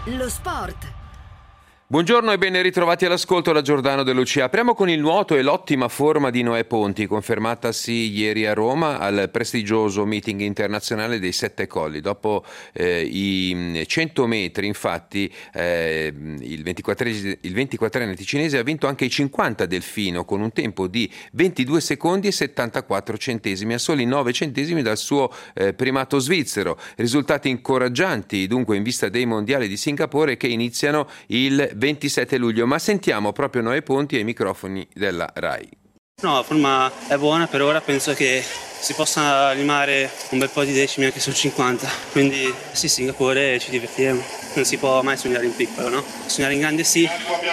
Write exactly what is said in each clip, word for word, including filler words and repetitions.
Lo sport. Buongiorno e ben ritrovati all'ascolto da Giordano De Lucia. Apriamo con il nuoto e l'ottima forma di Noè Ponti, confermatasi ieri a Roma al prestigioso meeting internazionale dei Sette Colli. Dopo eh, i cento metri, infatti, eh, il ventiquattrenne ticinese ha vinto anche i cinquanta delfino con un tempo di ventidue secondi e settantaquattro centesimi, a soli nove centesimi dal suo eh, primato svizzero. Risultati incoraggianti dunque in vista dei mondiali di Singapore che iniziano il ventisette luglio, ma sentiamo proprio Noè Ponti ai microfoni della RAI. No, la forma è buona per ora, penso che si possa limare un bel po' di decimi anche sul cinquanta, quindi sì, Singapore ci divertiremo, non si può mai sognare in piccolo, no? Sognare in grande sì,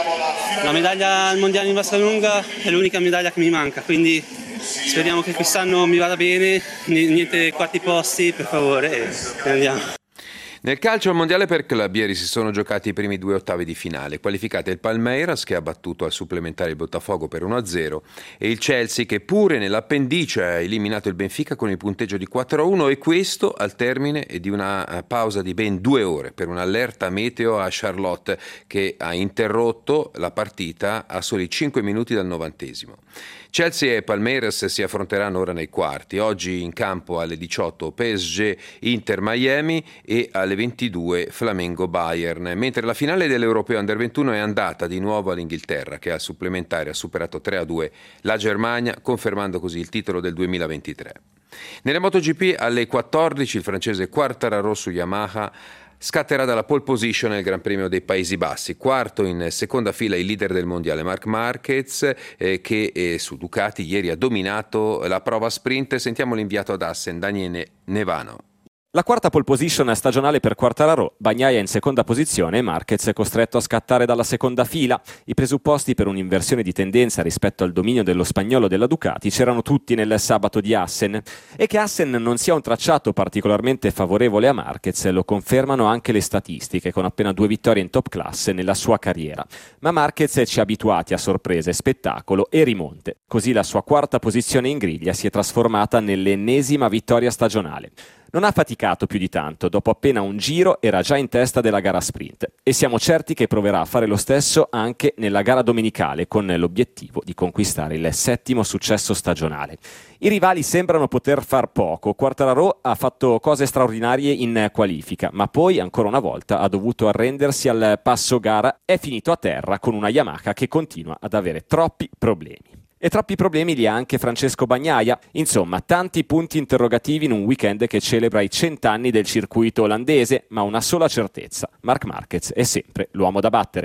la medaglia al mondiale in vasca lunga è l'unica medaglia che mi manca, quindi speriamo che quest'anno mi vada bene, niente quarti posti per favore e andiamo. Nel calcio al mondiale per club ieri si sono giocati i primi due ottavi di finale, qualificate il Palmeiras che ha battuto al supplementare il Botafogo per uno a zero e il Chelsea che pure nell'appendice ha eliminato il Benfica con il punteggio di quattro a uno, e questo al termine di una pausa di ben due ore per un'allerta meteo a Charlotte che ha interrotto la partita a soli cinque minuti dal novantesimo. Chelsea e Palmeiras si affronteranno ora nei quarti, oggi in campo alle diciotto P S G Inter Miami e alle ventidue Flamengo Bayern, mentre la finale dell'Europeo Under ventuno è andata di nuovo all'Inghilterra che al supplementare ha superato tre a due la Germania, confermando così il titolo del duemilaventitré. Nelle MotoGP alle quattordici il francese Quartararo su Yamaha scatterà dalla pole position nel Gran Premio dei Paesi Bassi, quarto in seconda fila il leader del mondiale Marc Marquez eh, che eh, su Ducati ieri ha dominato la prova sprint. Sentiamo l'inviato ad Assen Daniele Nevano. La quarta pole position stagionale per Quartararo, Bagnaia in seconda posizione e Marquez è costretto a scattare dalla seconda fila. I presupposti per un'inversione di tendenza rispetto al dominio dello spagnolo della Ducati c'erano tutti nel sabato di Assen, e che Assen non sia un tracciato particolarmente favorevole a Marquez lo confermano anche le statistiche, con appena due vittorie in top class nella sua carriera. Ma Marquez ci ha abituati a sorprese, spettacolo e rimonte. Così la sua quarta posizione in griglia si è trasformata nell'ennesima vittoria stagionale. Non ha faticato più di tanto, dopo appena un giro era già in testa della gara sprint e siamo certi che proverà a fare lo stesso anche nella gara domenicale con l'obiettivo di conquistare il settimo successo stagionale. I rivali sembrano poter far poco, Quartararo ha fatto cose straordinarie in qualifica, ma poi ancora una volta ha dovuto arrendersi al passo gara, è finito a terra con una Yamaha che continua ad avere troppi problemi. E troppi problemi li ha anche Francesco Bagnaia. Insomma, tanti punti interrogativi in un weekend che celebra i cent'anni del circuito olandese, ma una sola certezza: Marc Marquez è sempre l'uomo da battere.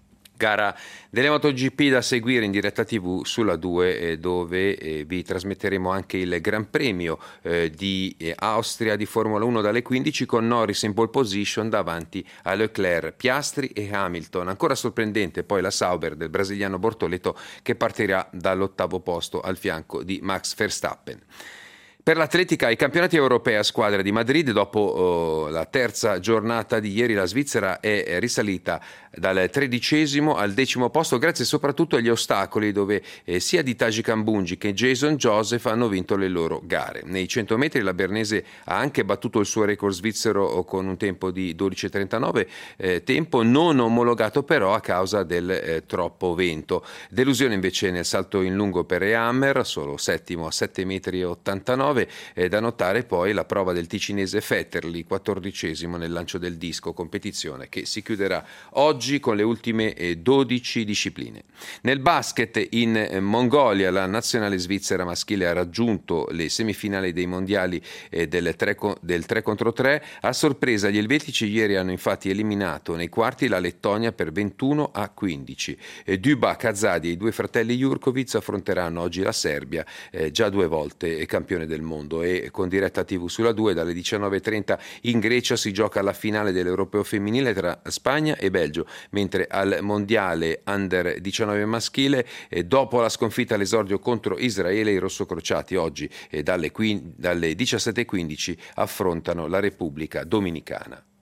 Gara delle MotoGP da seguire in diretta tivù sulla due, eh, dove eh, vi trasmetteremo anche il Gran Premio eh, di eh, Austria di Formula uno dalle quindici con Norris in pole position davanti a Leclerc, Piastri e Hamilton. Ancora sorprendente poi la Sauber del brasiliano Bortoleto che partirà dall'ottavo posto al fianco di Max Verstappen. Per l'atletica, ai campionati europei a squadre di Madrid, dopo oh, la terza giornata di ieri la Svizzera è risalita dal tredicesimo al decimo posto grazie soprattutto agli ostacoli dove eh, sia di Taji Kambunji che Jason Joseph hanno vinto le loro gare. Nei cento metri la Bernese ha anche battuto il suo record svizzero con un tempo di dodici e trentanove, eh, tempo non omologato però a causa del eh, troppo vento. Delusione invece nel salto in lungo per Ehammer, solo settimo a sette metri e ottantanove. È da notare poi la prova del ticinese Fetterli, quattordicesimo nel lancio del disco, competizione che si chiuderà oggi con le ultime dodici discipline. Nel basket in Mongolia la nazionale svizzera maschile ha raggiunto le semifinali dei mondiali del tre contro tre. A sorpresa gli elvetici ieri hanno infatti eliminato nei quarti la Lettonia per ventuno a quindici. Duba Kazadi e i due fratelli Jurkovic affronteranno oggi la Serbia, già due volte campione del mondo, e con diretta tivù sulla due dalle diciannove e trenta in Grecia si gioca la finale dell'Europeo femminile tra Spagna e Belgio, mentre al mondiale under diciannove maschile eh, dopo la sconfitta all'esordio contro Israele i rossocrociati oggi eh, dalle, dalle diciassette e quindici affrontano la Repubblica Dominicana.